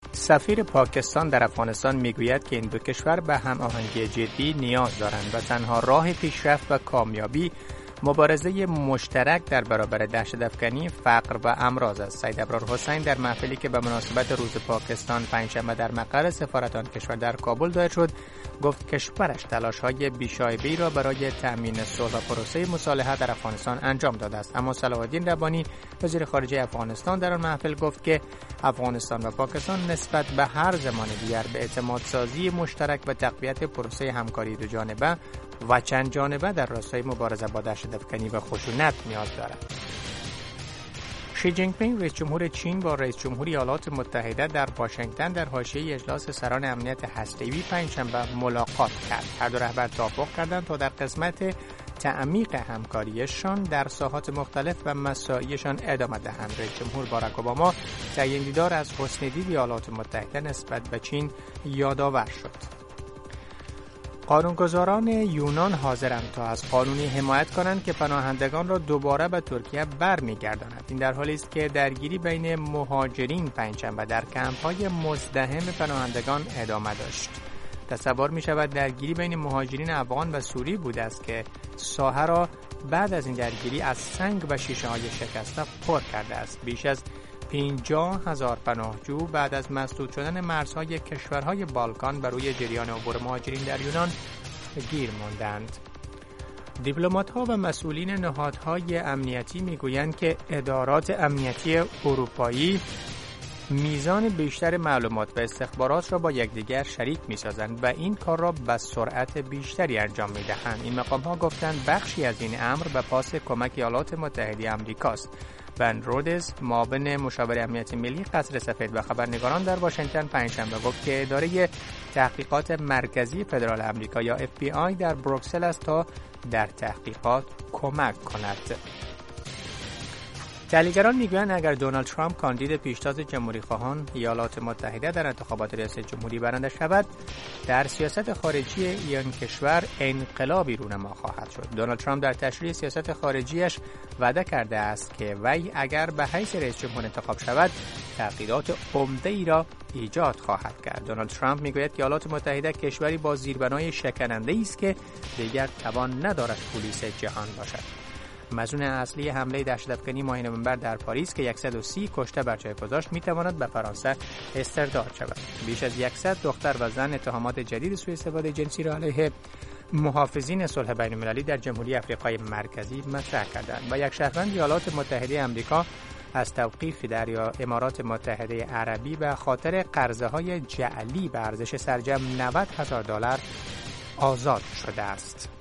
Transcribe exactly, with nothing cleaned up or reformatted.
سفیر پاکستان در افغانستان میگوید که این دو کشور به هم آهنگی جدی نیاز دارند و تنها راه پیشرفت و کامیابی مبارزه مشترک در برابر دهشت‌افکنی، فقر و امراض است. سید ابرارحسین در محفلی که به مناسبت روز پاکستان پنجشنبه در مقر سفارت آن کشور در کابل دایر شد، گفت کشورش تلاش‌های بی‌شایبه‌ای را برای تأمین صلح و پروسه مصالحه در افغانستان انجام داده است. اما صلاح الدین ربانی وزیر خارجه افغانستان در آن محفل گفت که افغانستان و پاکستان نسبت به هر زمان دیگر به اعتمادسازی مشترک و تقویت پروسه همکاری دو جانبه و چند جانبه در راستای مبارزه با دهشت‌افکنی و خشونت نیاز دارد. شی جین پینگ رئیس جمهور چین با رئیس جمهور ایالات متحده در واشنگتن در حاشیه اجلاس سران امنیت هسته‌ای پنجشنبه ملاقات کرد. هر دو رهبر توافق کردند تا در قسمت تعمیق همکاریشان در ساحات مختلف و مساعیشان ادامه دهند. رئیس جمهور باراک اوباما تعیین دیدار از حسن دید ایالات متحده نسبت به چین یادآور شد. قانونگذاران یونان حاضرند تا از قانونی حمایت کنند که پناهندگان را دوباره به ترکیه برمیگرداند. این در حالی است که درگیری بین مهاجرین پنجشنبه در کمپ‌های مزدحم پناهندگان ادامه داشت. تصور می شود درگیری بین مهاجرین افغان و سوری بوده است که ساحه را بعد از این درگیری از سنگ و شیشه های شکسته پر کرده است. بیش از پنجاه هزار پناهجو بعد از مسدود شدن مرزهای کشورهای بالکان بر روی جریان عبور مهاجرین در یونان گیر ماندند. دیپلمات‌ها و مسئولین نهادهای امنیتی میگویند که ادارات امنیتی اروپایی میزان بیشتر معلومات و استخبارات را با یکدیگر شریک می‌سازند و این کار را با سرعت بیشتری انجام می‌دهند. این مقام‌ها گفتند بخشی از این امر به پاس کمک ایالات متحده آمریکاست. بن رودز معاون مشاور امنیت ملی قصر سفید و خبرنگاران در واشنگتن پنجشنبه گفت که اداره تحقیقات مرکزی فدرال آمریکا یا اف بی آی در بروکسل است تا در تحقیقات کمک کند. تحلیلگران میگویند اگر دونالد ترامپ کاندید پیشتاز جمهوری خواهان ایالات متحده در انتخابات ریاست جمهوری برنده شود، در سیاست خارجی این کشور انقلابی رونما خواهد شد. دونالد ترامپ در تشریح سیاست خارجیش وعده کرده است که وی اگر به حیث رئیس جمهور انتخاب شود، تغییرات عمده‌ای را ایجاد خواهد کرد. دونالد ترامپ میگوید که ایالات متحده کشوری با زیربنای شکننده‌ای است که دیگر توان ندارد پلیس جهان باشد. مظنون اصلی حمله دهشت‌افکنی ماه نوامبر در پاریس که صد و سی کشته بر جای گذاشت میتواند به فرانسه استرداد شود. بیش از صد دختر و زن اتهامات جدید سوء استفاده جنسی را علیه محافظین صلح بین‌المللی در جمهوری آفریقای مرکزی مطرح کردند و یک شهروند ایالات متحده آمریکا از توقیف در امارات متحده عربی به خاطر قرضه‌های جعلی به ارزش سرجم نود هزار دلار آزاد شده است.